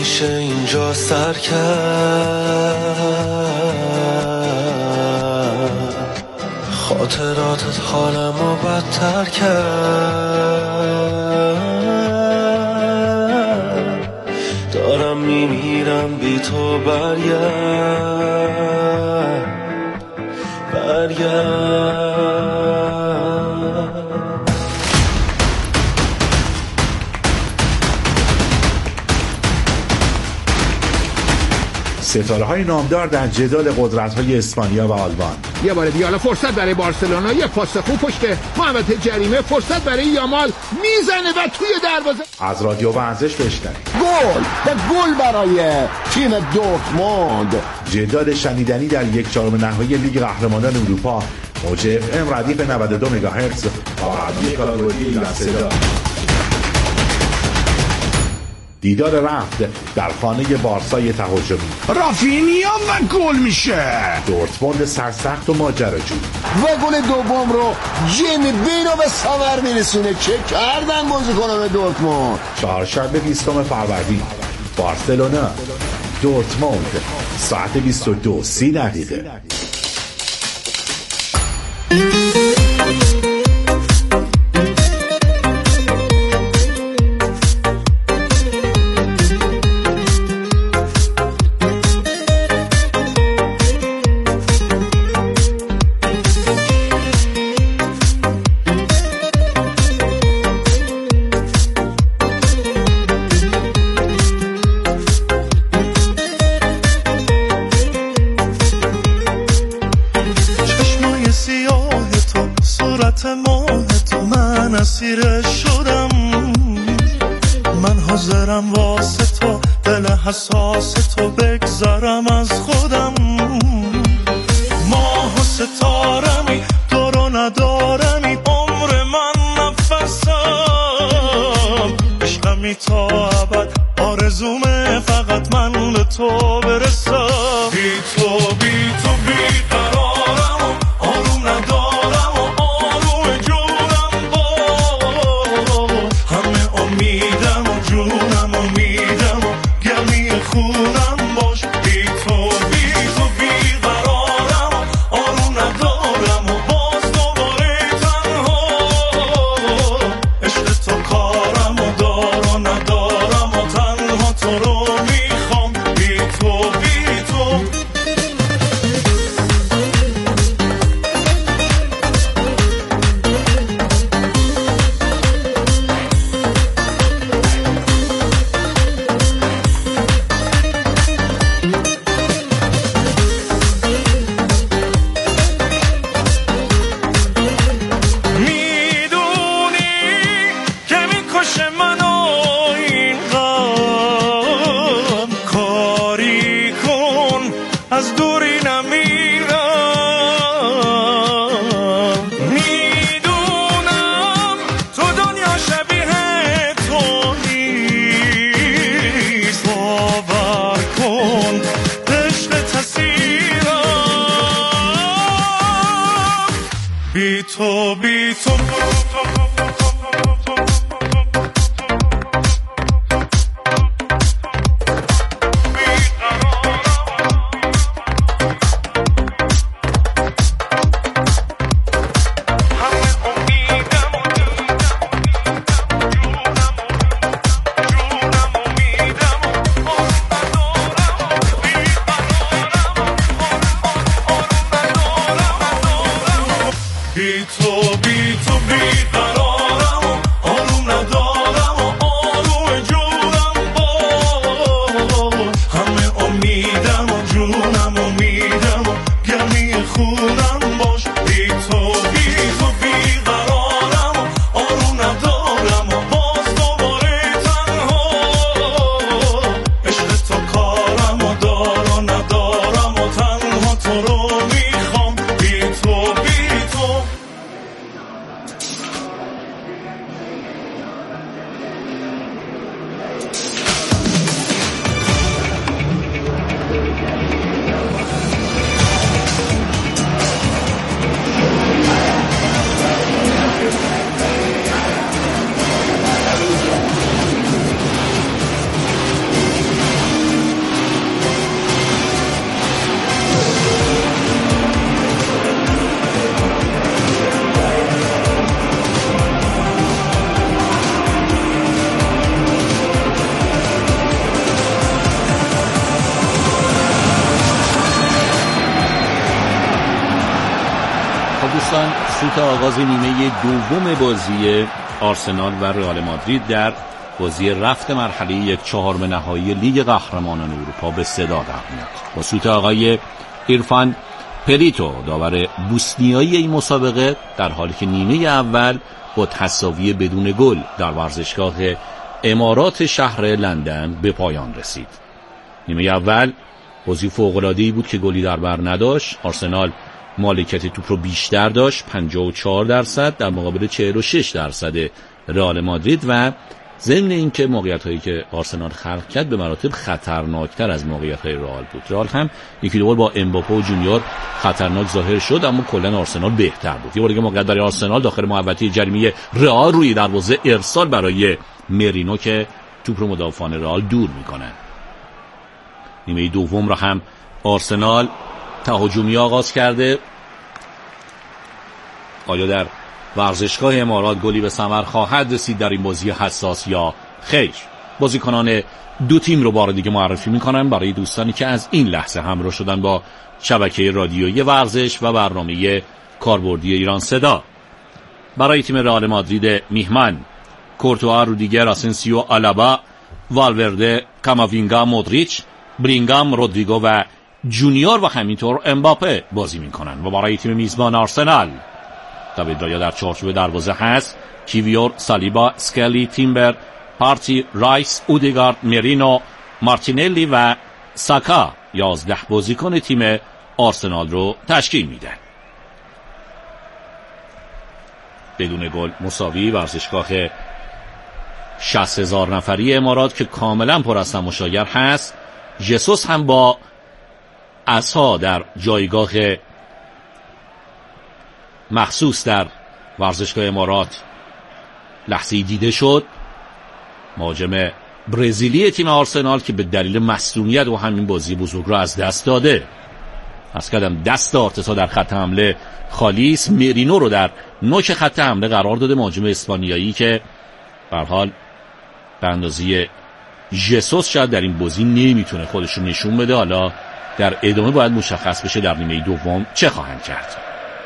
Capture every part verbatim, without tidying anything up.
میشه اینجا سر کرد، خاطراتت حالمو بدتر کرد، دارم میمیرم بی تو، برگرد برگرد. ستاره های نامدار در جدال قدرت های اسپانیا و آلمان. یه بار دیگه، حالا فرصت برای بارسلونا، یه پاس خوب پشت محوطه جریمه، فرصت برای یامال، میزنه و توی دروازه. از رادیو ورزش بشنوید. گل به گل برای تیم دورتموند. جدال شنیدنی در یک چهارم نهایی لیگ قهرمانان اروپا. موج اف ام ردیف نود و دو مگاهرتز و رادیو کالگوری لصدا. دیدار رفت در خانه بارسای تهاجمی. رافینیا و گل میشه. دورتموند سرسخت و ماجراجو. و گل دوم رو جیمی بینو به ثمر میرسونه. چه کردن بازیکنان دورتموند. چهارشنبه بیستم فروردین، بارسلونا دورتموند، ساعت بیست و دو سی دقیقه. حساس تو بگذارم از خودم، ماه و ستارمی دور و ندارمی، عمر من نفسم، عشقمی تا ابد، آرزومه فقط من به تو برسم. بی تو بی تو بی قرارم و آروم ندارم و آروم جونم با همه امیدم و جونم امیدم و گرمی خونم باش. بی تو بی تو بی قرارم و آروم ندارم و باز دوباره تنها، عشق تو کارم و دار و ندارم و تنها تو رو میخوام. بی تو بی تو تو بی تو بی تو بی تو دوستان، سوت آغاز نیمه دوم بازی آرسنال و رئال مادرید در بازی رفت مرحله یک چهارم نهایی لیگ قهرمانان اروپا به صدا در میاد. با سوت آقای ایرفان پریتو، داور بوسنیایی این مسابقه، در حالی که نیمه اول با تساوی بدون گل در ورزشگاه امارات شهر لندن به پایان رسید. نیمه اول بازی فوق‌العاده‌ای بود که گلی در بر نداشت. آرسنال مالکیت توپ رو بیشتر داشت، پنجاه و چهار درصد در مقابل چهل و شش درصد رئال مادرید، و ضمن اینکه موقعیت‌هایی که آرسنال خلق کرد به مراتب خطرناکتر از موقعیت‌های رئال بود. رئال هم یکی دو بار با امباپه و جونیور خطرناک ظاهر شد، اما کلاً آرسنال بهتر بود. یه بار دیگه موقعیت برای آرسنال داخل محوطه جریمه رئال روی دروازه، ارسال برای مرینو که توپ رو مدافعان رئال دور می‌کنه. نیمه دوم را هم آرسنال تهاجمی آغاز کرده. آیا در ورزشگاه امارات گلی به ثمر خواهد رسید در این بازی حساس یا خیر؟ بازیکنان دو تیم رو بار دیگه معرفی میکنم برای دوستانی که از این لحظه همراه شدن با شبکه رادیویی ورزش و برنامه کاربردی ایران صدا. برای تیم رئال مادرید میهمان: کورتوا، رودیگر، آسنسیو، آلابا، والورده، کاماوینگا، مودریچ، برینگام، رودریگو و جونیور و همینطور امباپه بازی میکنن. و برای تیم میزبان آرسنال دوید رایا در چارچوب دروازه هست: کیویور، سالیبا، سکلی، تیمبر، پارتی، رایس، اودگارد، مرینو، مارتینلی و ساکا یازده بازیکن تیم آرسنال رو تشکیل میدن. بدون گل مساوی ورزشگاه شصت هزار نفری امارات که کاملا پر از تماشاگر هست. ژسوس هم با عصا در جایگاه مخصوص در ورزشگاه امارات لحظه‌ای دیده شد. مهاجم برزیلی تیم آرسنال که به دلیل مصدومیت و همین بازی بزرگ را از دست داده. از کدام دست آرتتا در خط حمله خالی است. مرینو رو در نوک خط حمله قرار داده، مهاجم اسپانیایی که به هر حال به اندازه ژسوس شاید در این بازی نمیتونه خودش رو نشون بده. حالا در ادامه باید مشخص بشه در نیمه دوم چه خواهند کرد.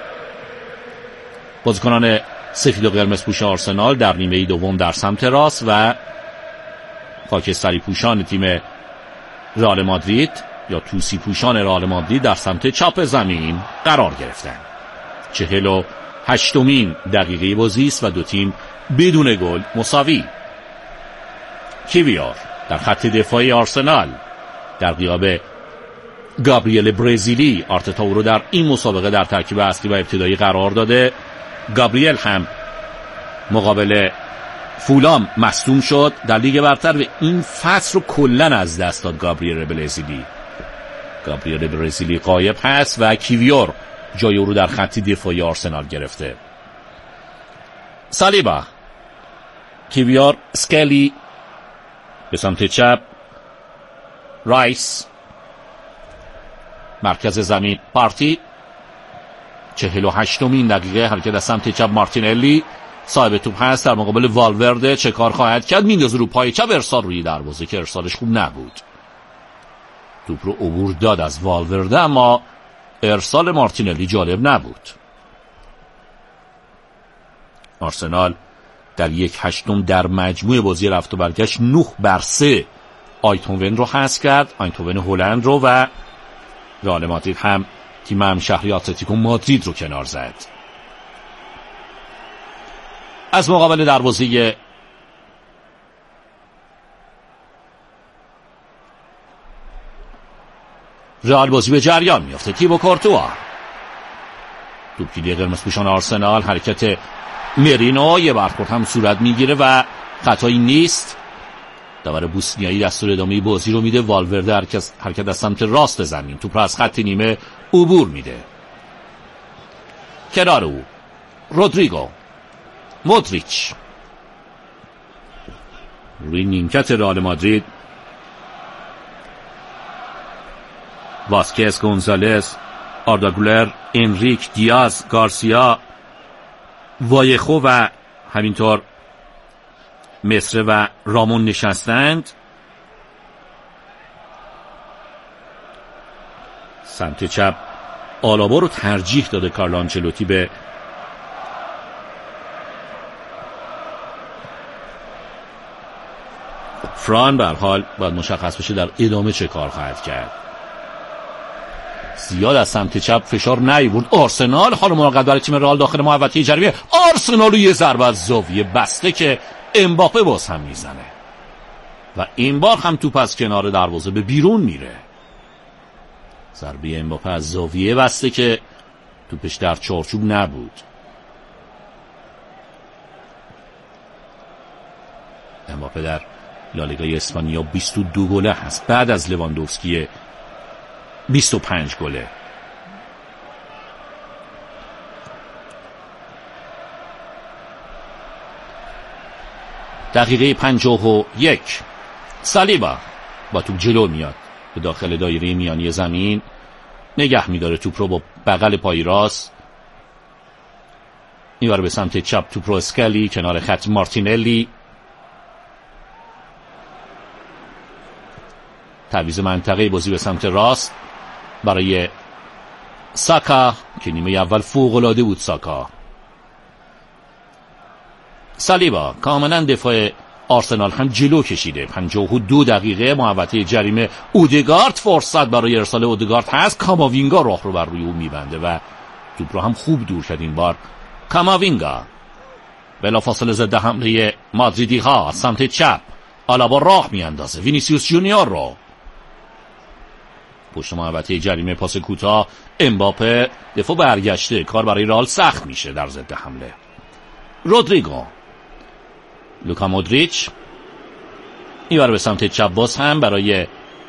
بازیکنان سفید و قرمز پوش آرسنال در نیمه دوم در سمت راست و خاکستری پوشان تیم رئال مادرید یا توسی پوشان رئال مادرید در سمت چپ زمین قرار گرفتند. چهل و هشتمین دقیقه بازی است و دو تیم بدون گل مساوی. کیویار در خط دفاعی آرسنال در غیاب گابریل برزیلی، آرتتا او رو در این مسابقه در ترکیب اصلی و ابتدایی قرار داده. گابریل هم مقابل فولام مصدوم شد در لیگ برتر و این فصل رو کلن از دست داد. گابریل برزیلی گابریل برزیلی غایب هست و کیویور جای او رو در خط دفاعی آرسنال گرفته. سالیبا، کیویور، سکلی به سمت چپ، رایس مرکز زمین، پارتی. چهل و هشتمین دقیقه حرکت از سمت چپ، مارتینلی صاحب توپ هست در مقابل والورده. چه کار خواهد کرد؟ میندازه رو پای چپ، ارسال روی دروازه که ارسالش خوب نبود. توپ رو عبور داد از والورده اما ارسال مارتینلی جالب نبود. آرسنال در یک هشتم در مجموع بازی رفت و برگشت نه بر سه آیتونون رو حذف کرد، آیتونون هلند رو، و رئال مادرید هم تیم همشهری اتلتیکو مادرید رو کنار زد. از مقابل دروازه رئال بازی به جریان میفته. تیبو کورتوا، توپگیری قرمز پوشان آرسنال، حرکت مرینو، یه برخورد هم صورت میگیره و خطایی نیست. داور بوسنیایی دستور ادامه بازی رو میده. والورده حرکت حرکت از سمت راست زمین توپ رو از خط نیمه عبور میده. کنار او رودریگو، مودریچ روی نیمکت رئال مادرید، واسکز، گونزالز، آردا گولر، انریک، دیاز، گارسیا، وایخو و همینطور مصر و رامون نشستند. سمت چپ آلابا رو ترجیح داده کارلو آنچلوتی به فران به هر حال باید مشخص بشه در ادامه چه کار خواهد کرد. زیاد از سمت چپ فشار نیورد آرسنال. حالا مراقب برای تیم رئال داخل محوطه جریمه. آرسنال روی ضربه از زاویه بسته که امباپه باز هم میزنه و این بار هم توپ از کنار دروازه به بیرون میره. ضربه امباپه از زاویه بسته که توپش در چارچوب نبود. امباپه در لالیگای اسپانیا بیست و دو گله هست بعد از لواندوفسکی بیست و پنج گله. دقیقه پنجاه و یک سالیبا با توپ جلو میاد به داخل دایره میانی زمین، نگه میداره توپ رو با بغل پای راست، میبره به سمت چپ توپ رو اسکالی کنار خط مارتینلی. تعویض منطقه بازی به سمت راست برای ساکا که نیمه اول فوق‌العاده بود. ساکا سالیبا کاملا دفاع آرسنال هم جلو کشیده. پنجاه و دو دقیقه محوطه جریمه. اودگارد فرصت برای ارسال اودگارد هست. کاماوینگا راه رو بر روی او میبنده و توپ رو هم خوب دور کرد این بار کاماوینگا. بلافاصله ضد حمله مادریدی ها سمت چپ آلابا راه میاندازه وینیسیوس جونیور رو پشت محوطه جریمه. پاس کوتاه امباپه دفاع برگشته. کار برای رئال سخت میشه در ضد حمله. رودریگو لوکا مودریچ میبره به سمت چپ باز هم برای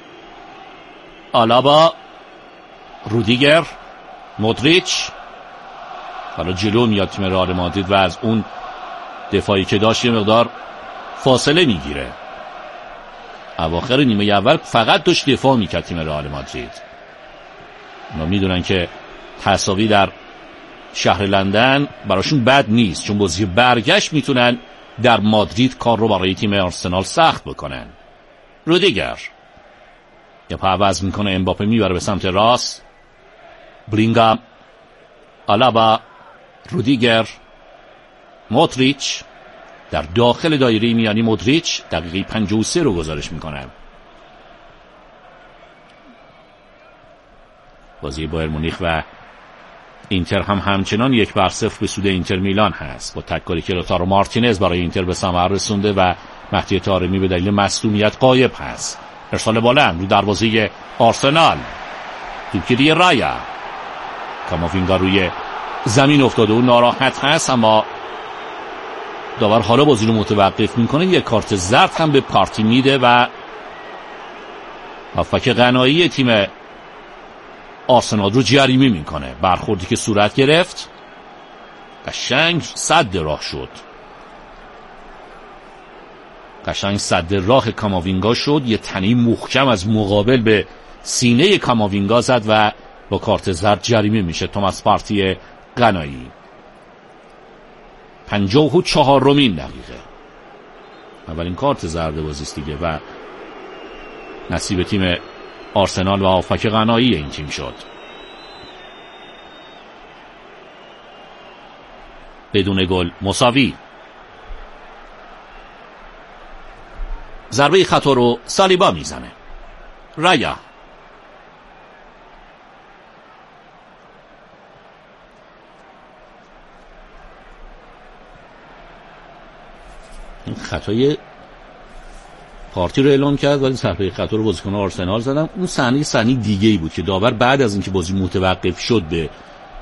آلابا. رودیگر مودریچ حالا جلو میاد تیم رئال مادرید و از اون دفاعی که داشت یه مقدار فاصله میگیره. اواخر نیمه اول فقط داشت دفاع میکرد تیم رئال مادرید. اونا میدونن که تساوی در شهر لندن براشون بد نیست، چون بازی برگشت میتونن در مادرید کار رو برای تیم آرسنال سخت بکنن. رودیگر یا پا عوض میکنه، امباپه میبره به سمت راست. بلینگام، آلابا، رودیگر، مودریچ در داخل دایره میانی. مودریچ دقیقه پنجاه و سه رو گزارش میکنه. بازی بایر مونیخ و اینتر هم همچنان یک بر صفر به سود اینتر میلان هست با تک‌گلی که لوتارو مارتینز برای اینتر به ثمر رسونده و مهدی طارمی به دلیل مصدومیت غایب هست. ارسال بلند رو دروازه آرسنال. توپگیری رایا. کاماوینگا روی زمین افتاده و ناراحت هست، اما داور حالا بازی رو متوقف میکنه. یک کارت زرد هم به پارتی میده و هافبک قنایی تیم آرسنال رو جریمه میکنه. برخوردی که صورت گرفت قشنگ صد راه شد. قشنگ صد راه کاماوینگا شد. یه تنی محکم از مقابل به سینه کاماوینگا زد و با کارت زرد جریمه میشه توماس پارتی قنایی. پنجاه و چهارمین دقیقه اولین کارت زرد بازیست دیگه و نصیب تیم آرسنال و هافبک قنایی این تیم شد. بدون گل مساوی. ضربه خطا رو سالیبا میزنه. رایا این خطای پارتی رو اعلام کرد ولی ضربه خطا رو بازیکن آرسنال زدن. اون صحنه صحنه دیگه‌ای بود که داور بعد از اینکه بازی متوقف شد به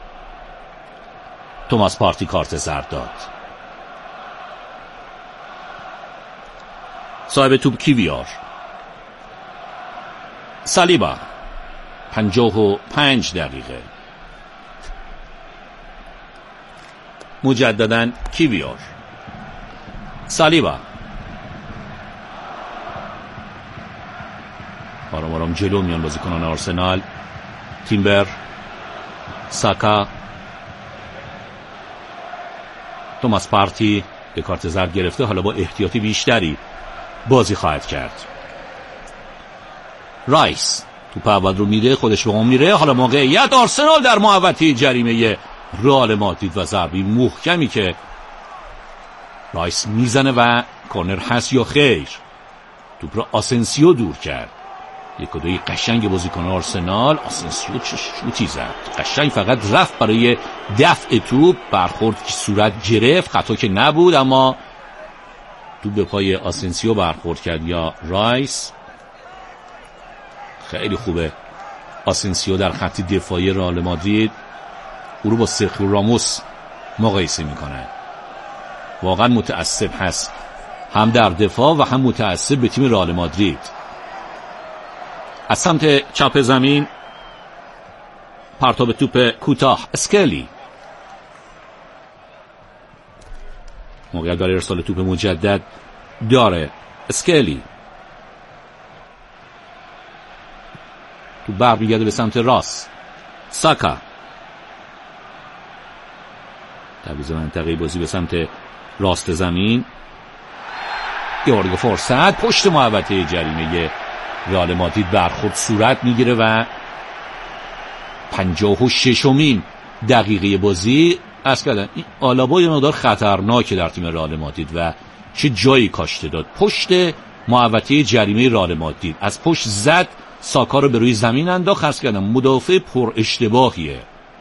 توماس پارتی کارت زرد داد. صاحب توپ کیویار. سالیبا. پنجاه و پنج دقیقه مجدداً کیویار. سالیبا آرام آرام جلو میان بازیکنان آرسنال. تیمبر، ساکا، توماس پارتی به کارت زرد گرفته، حالا با احتیاطی بیشتری بازی خواهد کرد. رایس توپ اول رو میده، خودش به اون میره. حالا موقعیت آرسنال در محوطه جریمه رئال مادرید و ضربه محکمی که رایس میزنه و کورنر هست یا خیر. توپ رو آسنسیو دور کرد. یک و دوی قشنگ بازیکن آرسنال. آسنسیو چه شوتی زد، قشنگ فقط رفت برای دفع توپ، برخورد که صورت گرفت، خطا که نبود اما توپ به پای آسنسیو برخورد کرد یا رایس. خیلی خوبه آسنسیو در خط دفاعی رئال مادرید او رو با سرخیو راموس مقایسه میکنه. واقعا متعصب هست هم در دفاع و هم متعصب به تیم رئال مادرید. از سمت چپ زمین پرتاب توپ کوتاه اسکلی، موقعیت برای ارسال توپ مجدد داره. اسکلی تو برمیگرده به سمت راست. ساکا تعویض منطقه بازی به سمت راست زمین. یارگو فرصت پشت محوطه جریمه رئال مادرید برخورد صورت میگیره و پنجاه و ششمین دقیقه بازی عرض کردن این آلابا یه مقدار خطرناکه در تیم رئال مادرید و چه جایی کاشته داد. پشت محوطه جریمه رئال مادرید از پشت زد، ساکا رو به روی زمین انداخت. عرض کردم مدافع پر اشتباهیه،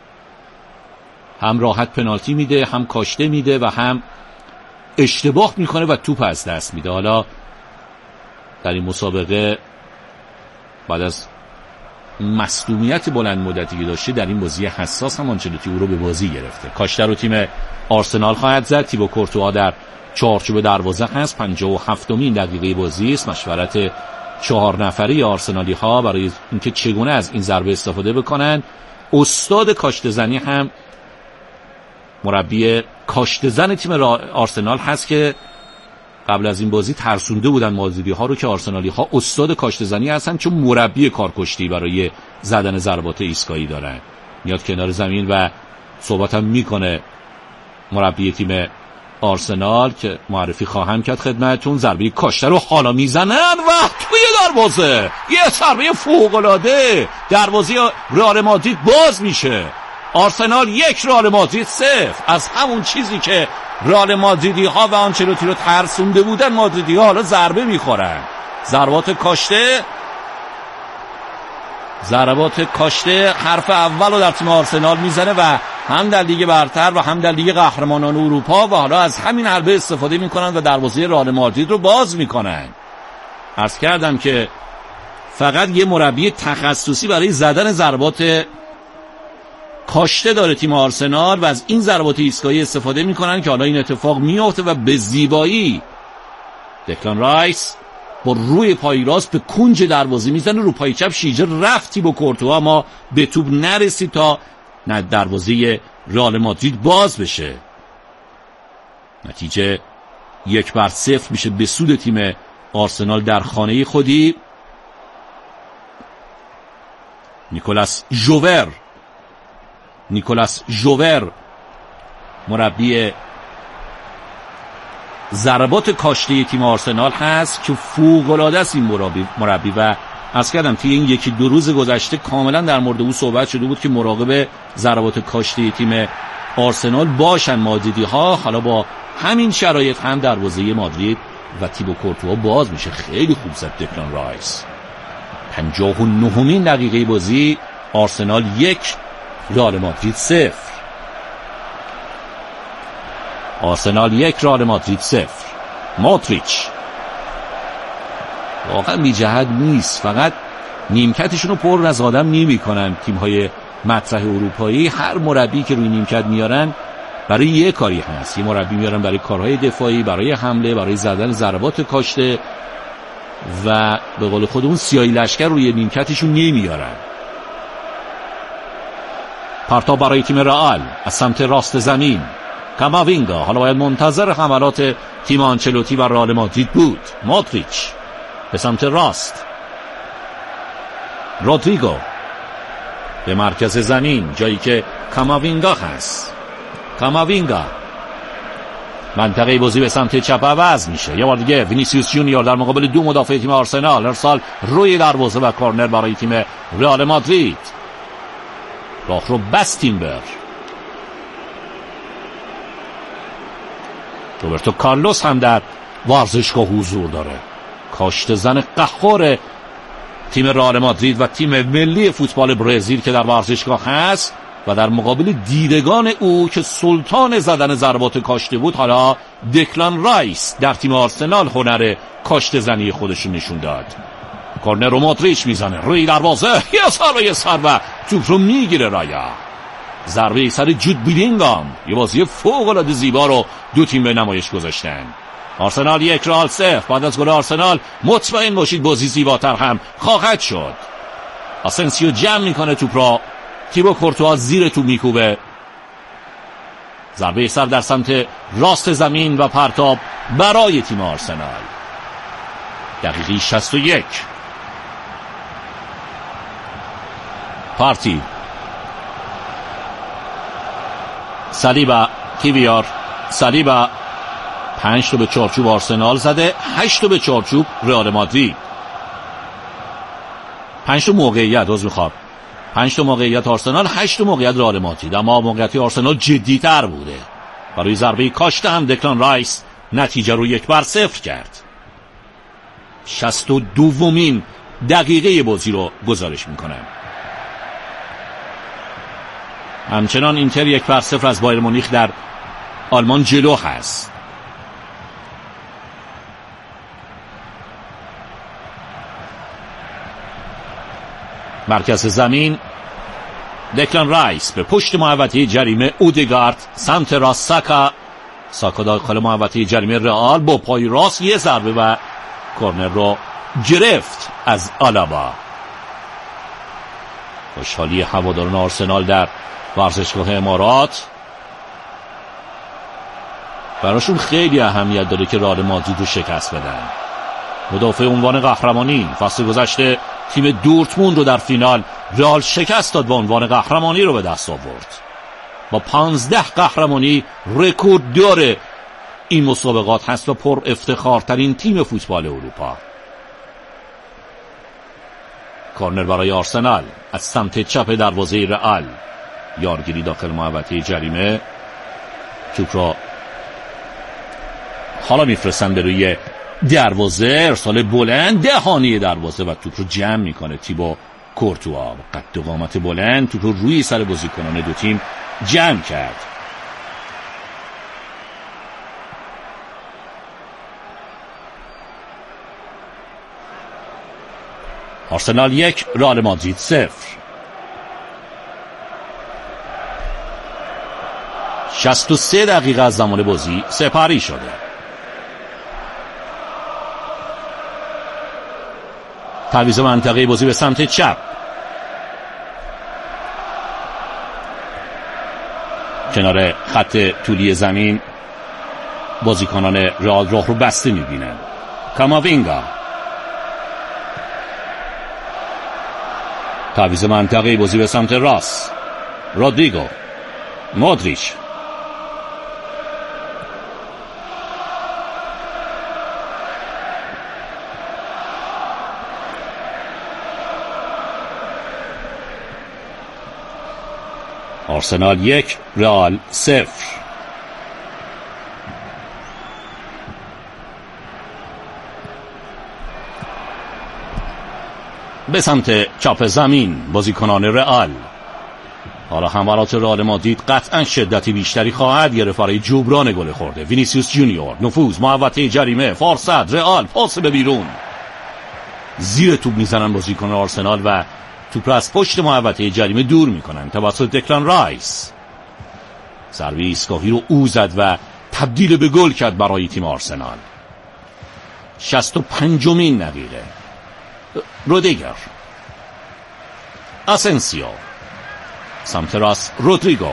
هم راحت پنالتی میده، هم کاشته میده و هم اشتباه میکنه و توپ از دست میده. حالا در این مسابقه بعد از مصدومیت بلند مدتی که داشته در این بازی حساس هم آنچلوتی او رو به بازی گرفته. کاشته رو تیم آرسنال خواهد زد. تیبو کورتوا در چارچوب دروازه هست. پنجاه و هفتمین دقیقه بازی است. مشورت چهار نفری آرسنالی ها برای اینکه چگونه از این ضربه استفاده بکنن. استاد کاشته زنی هم مربی کاشته زن تیم آرسنال هست که قبل از این بازی ترسونده بودن مازیدی ها رو که آرسنالی ها استاد کاشته زنی هستن، چون مربی کارکشتی برای زدن ضربات ایستگاهی دارن. میاد کنار زمین و صحبت هم میکنه مربی تیم آرسنال که معرفی خواهم کرد خدمتتون. ضربه کاشته رو حالا میزنن و توی دروازه یه ضربه فوق‌العاده، دروازه رئال مادرید باز میشه. آرسنال یک، رئال مادرید صفر. از همون چیزی که رئال مادریدی ها و آنچلوتی رو ترسونده بودن مادریدی ها حالا ضربه میخورن. ضربات کاشته ضربات کاشته حرف اول رو در تیم آرسنال میزنه و هم در لیگ برتر و هم در لیگ قهرمانان اروپا و حالا از همین حربه استفاده میکنن و دروازه رئال مادرید رو باز میکنن. عرض کردم که فقط یه مربی تخصصی برای زدن ضربات کاشته داره تیم آرسنال و از این ضربات ایستگاهی استفاده میکنن که حالا این اتفاق میفته و به زیبایی دکلان رایس با روی پای راست به کنج دروازه میزنه. رو پای چپ شیجه رفتی با کورتوا اما به توپ نرسید تا نه دروازه رئال مادرید باز بشه. نتیجه یک بر صفر میشه به سود تیم آرسنال در خانه خودی. نیکولاس ژوور نیکولاس ژوور مربی ضربات کاشته تیم آرسنال هست که فوق‌العاده است این مربی مربی و عرض کردم توی این یکی دو روز گذشته کاملا در مورد او صحبت شده بود که مراقب ضربات کاشته تیم آرسنال باشن مادریدی ها. حالا با همین شرایط هم دروازه مادرید و تیبو کورتوا باز میشه. خیلی خوب زد دکلان رایس. پنجاه و نهمین دقیقه بازی آرسنال یک، رئال مادرید صفر. آرسنال یک، رئال مادرید صفر. ماتریچ واقعا بی جهت نیست، فقط نیمکتشون رو پر از آدم نمی کنن تیم های مطرح اروپایی. هر مربی که روی نیمکت میارن برای یه کاری هست. یه مربی میارن برای کارهای دفاعی، برای حمله، برای زدن ضربات کاشته و به قول خودمون سیاهی لشکر روی نیمکتشون نمیارن. پرتاب برای تیم رئال از سمت راست زمین. کاماوینگا حالا باید منتظر حملات تیم آنچلوتی و رئال مادرید بود. ماتریچ به سمت راست. رودریگو به مرکز زمین جایی که کاماوینگا هست. کاماوینگا منطقه بازی به سمت چپ عوض میشه. یه بار دیگه وینیسیوس جونیور در مقابل دو مدافع تیم آرسنال. ارسال روی دروازه و کورنر برای تیم رئال مادرید. راه رو بست تیمبر. روبرتو کارلوس هم در ورزشگاه حضور داره. کاشته زن قهار تیم رئال مادرید و تیم ملی فوتبال برزیل که در ورزشگاه هست و در مقابل دیدگان او که سلطان زدن ضربات کاشته بود، حالا دکلان رایس در تیم آرسنال هنر کاشته زنی خودش نشون داد. کورنر رو مودریچ میزنه روی دروازه، یه ضربه سر و توپ رو میگیره رایا. ضربه سر جود بیلینگام، یه بازی فوق العاده زیبا رو دو تیم به نمایش گذاشتن. آرسنال یک رئال صفر. بعد از گل آرسنال مطمئن باشید بازی زیباتر هم خواهد شد. آسنسیو جمع میکنه توپ را، تیبو کورتوا زیر توپ میکوبه. ضربه سر در سمت راست زمین و پرتاب برای تیم آرسنال. دقیقه شصت و یک. پارتی، سالیبا، کیویار، سالیبا. پنج تا به چارچوب آرسنال زده، هشت تا به چارچوب رئال مادرید. پنج تا موقعیت از میخواد پنج تا موقعیت آرسنال، هشت تا موقعیت رئال مادرید، اما موقعیت آرسنال جدی‌تر بوده. برای ضربه کاشته هم دکلان رایس نتیجه رو یک بر صفر کرد. شصت و دومین دقیقه بازی رو گزارش میکنم. همچنان اینتر یک بر صفر از بایر مونیخ در آلمان جلو هست. مرکز زمین دکلان رایس به پشت محوطه جریمه اودگارد، سمت راست ساکا. ساکا داخل محوطه جریمه رئال با پای راست یه ضربه و کورنر رو گرفت از آلابا. خوشحالی هواداران آرسنال در ورزشگاه امارات. براشون خیلی اهمیت داره که رئال مادرید رو شکست بدن. مدافع عنوان قهرمانی فصل گذشته تیم دورتموند رو در فینال رئال شکست داد و عنوان قهرمانی رو به دست آورد. با پانزده قهرمانی رکورددار این مسابقات هست و پر افتخارترین تیم فوتبال اروپا. کورنر برای آرسنال از سمت چپ دروازه رئال. یارگیری داخل محوطه جریمه. توپ را حالا میفرستن به روی دروازه، ارسال بلند دهانی دروازه و توپ رو جمع میکنه تیبو کورتوا. قد و قامت بلند توپ رو روی سر بازیکنان دو تیم جمع کرد. آرسنال یک، رئال مادرید صفر. شصت و سه دقیقه از زمان بازی سپری شده. تعویض منطقه بازی به سمت چپ. کنار خط طولی زمین بازیکنان رئال راه رو بسته می‌بینن. کاماوینگا. تعویض منطقه بازی به سمت راست. رودریگو. مودریچ. آرسنال یک، رئال صفر. به سمت چپ زمین بازیکنان رئال. حالا حملات رئال مادرید قطعا شدتی بیشتری خواهد گرفت برای جبران گل خورده. وینیسیوس جونیور، نفوذ، محوطه جریمه، فرصت، رئال، پاس به بیرون. زیر توپ میزنن بازیکنان آرسنال و توپ را از پشت محوطه جریمه دور میکنن توسط دکلان رایس. ضربه ایستگاهی رو او زد و تبدیل به گل کرد برای تیم آرسنال. شصت و پنجمین دقیقه. رودیگر، آسنسیو، سمت راست رودریگو.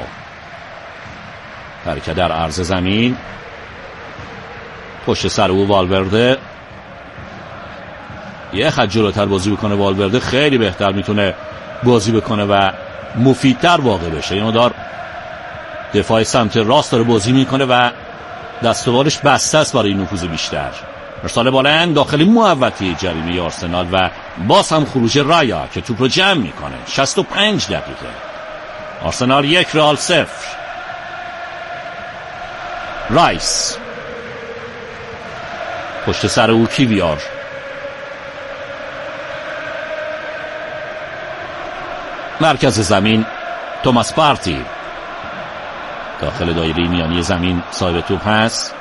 حرکت در عرض زمین، پشت سر او والورده. یه خط جلوتر بازی بکنه والورده خیلی بهتر میتونه بازی بکنه و مفیدتر واقع بشه. یه مدار دفاع سمت راست داره بازی میکنه و دست و بالش بسته است برای نفوذ بیشتر. ارسال بلند داخل محوطه جریمه آرسنال و باز هم خروج رایا که توپ رو جمع میکنه. شصت و پنج دقیقه. آرسنال یک، رئال صفر. رایس، پشت سر او کیویار. مرکز زمین توماس پارتی داخل دایره میانی زمین صاحب توپ هست.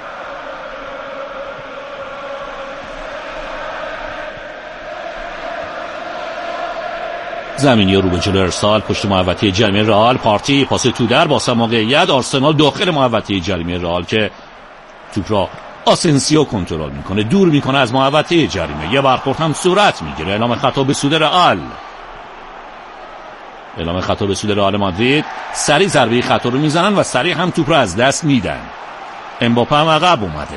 زمینی رو به جلو ارسال پشت محوطه جریمه رئال. پارتی پاس تو در با موقعیت آرسنال داخل محوطه جریمه رئال که توپ را آسنسیو کنترل میکنه، دور میکنه از محوطه جریمه. یه برخورد هم صورت میگیره. اعلام خطا به سود رئال. اعلام خطا به سود رئال مادرید. سریع ضربه خطا رو میزنن و سریع هم توپ رو از دست میدن. امباپه هم عقب اومده.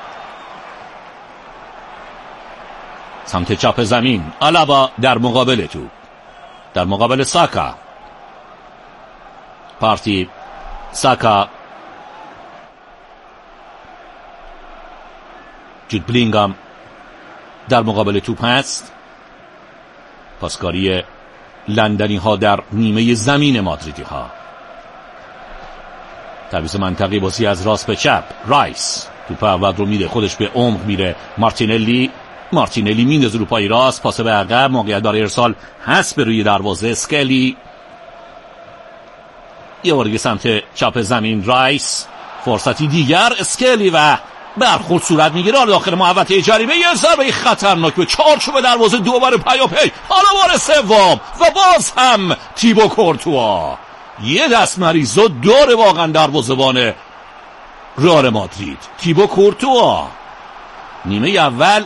سمت چپ زمین آلابا در مقابل توپ، در مقابل ساکا. پارتی، ساکا، جود بلینگام در مقابل توپ هست. پاسکاری لندنی ها در نیمه زمین مادریدی ها. تعویض منطقی بازی از راست به چپ. رایس توپ اول رو میده، خودش به عمق میره. مارتینلی مارتینلی میندازه رو پای راست، پاس به عقب، موقعیت برای ارسال هست به روی دروازه. اسکلی یه بار دیگه سمت چپ زمین. رایس فرصتی دیگر. اسکلی و برخورد صورت میگیره داخل محوطه جریمه. یه ضربه خطرناک به چارچوب دروازه دوباره پیاپی. حالا بار سوم و باز هم تیبو کورتوا. یه دست مریضا داره واقعا دروازه‌بان رئال مادرید. تیبو کورتوا نیمه اول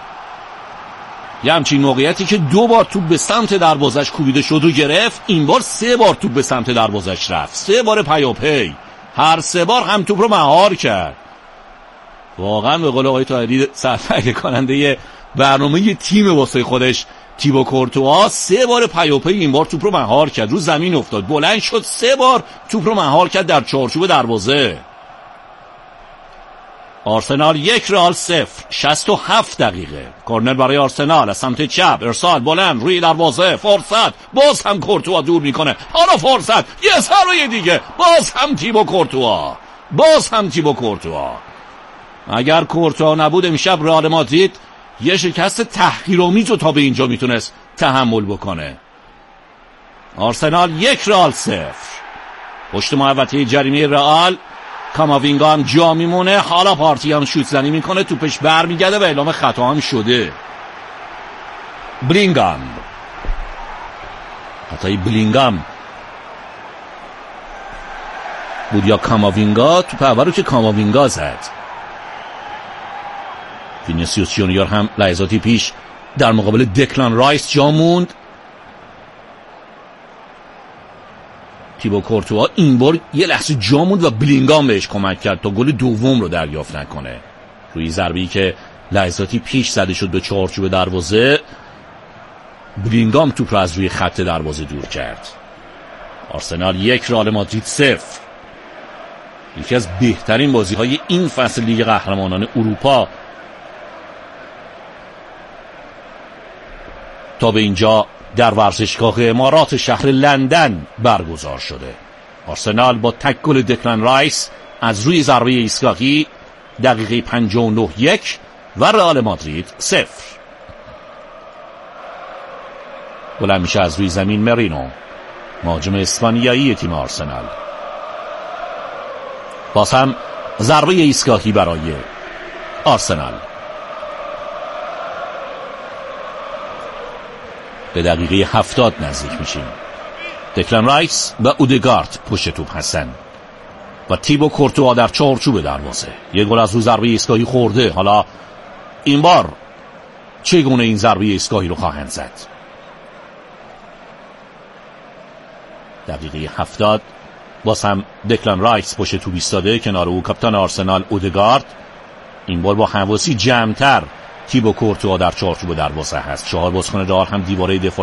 یه همچین موقعیتی که دو بار توپ به سمت دروازش کوبیده شد و گرفت، این بار سه بار توپ به سمت دروازش رفت، سه بار پیاپی، هر سه بار هم توپ رو مهار کرد. واقعا به قول آقای طاهری سرفرگ کننده برنامه تیم واسه خودش تیبو کورتوا سه بار پیاپی این بار توپ رو مهار کرد. رو زمین افتاد، بلند شد، سه بار توپ رو مهار کرد در چارچوب دروازه. آرسنال یک رئال صفر. شصت و هفت دقیقه. کورنر برای آرسنال از سمت چپ. ارسال بلند روی دروازه. فرصت. باز هم کورتوا دور میکنه. حالا فرصت. یه ضربه دیگه. باز هم تیبو کورتوا. باز هم تیبو کورتوا. اگر کورتوا نبود امشب رئال مادرید یه شکست تحقیرآمیز رو تا به اینجا میتونست تحمل بکنه. آرسنال یک رئال صفر. پشت محوطه جریمه رئال. کاماوینگا هم جا میمونه. حالا پارتی هم شوت زنی میکنه، توپش بر میگرده و اعلام خطا هم شده. بلینگام، خطای بلینگام بود یا کاماوینگا؟ توپ اول رو که کاماوینگا زد. وینیسیوس جونیور هم لحظاتی پیش در مقابل دکلان رایس جا موند. تیبو کورتوا این بار یه لحظه جا موند و بلینگام بهش کمک کرد تا گل دوم رو دریافت نکنه. روی ضربه‌ای که لحظاتی پیش زده شد به چارچوب دروازه، بلینگام توپ رو از روی خط دروازه دور کرد. آرسنال یک، رئال مادرید صفر. یکی از بهترین بازی‌های این فصل لیگ قهرمانان اروپا تا به اینجا در ورزشگاه امارات شهر لندن برگزار شده. آرسنال با تک گل دکلان رایس از روی ضربه ایستگاهی دقیقه پنجاه و نه یک و رئال مادرید صفر. بلند میشه از روی زمین مرینو، مهاجم اسپانیایی تیم آرسنال. باز هم ضربه ایستگاهی برای آرسنال. به دقیقه هفتاد نزدیک میشیم. دکلان رایس و اودگارد پشت توپ هستن و تیبو کورتوا در چارچوب دروازه. یک گل از رو ضربه ایستگاهی خورده. حالا این بار چگونه این ضربه ایستگاهی رو خواهند زد؟ دقیقه هفتاد. باز هم دکلان رایس پشت توپ ایستاده، کنار او کاپیتان آرسنال اودگارد. این بار با حواسی جمع‌تر تیبو کورتوا در چارچوب دروازه هست. چهار بازیکن رئال هم دیواره دفاعی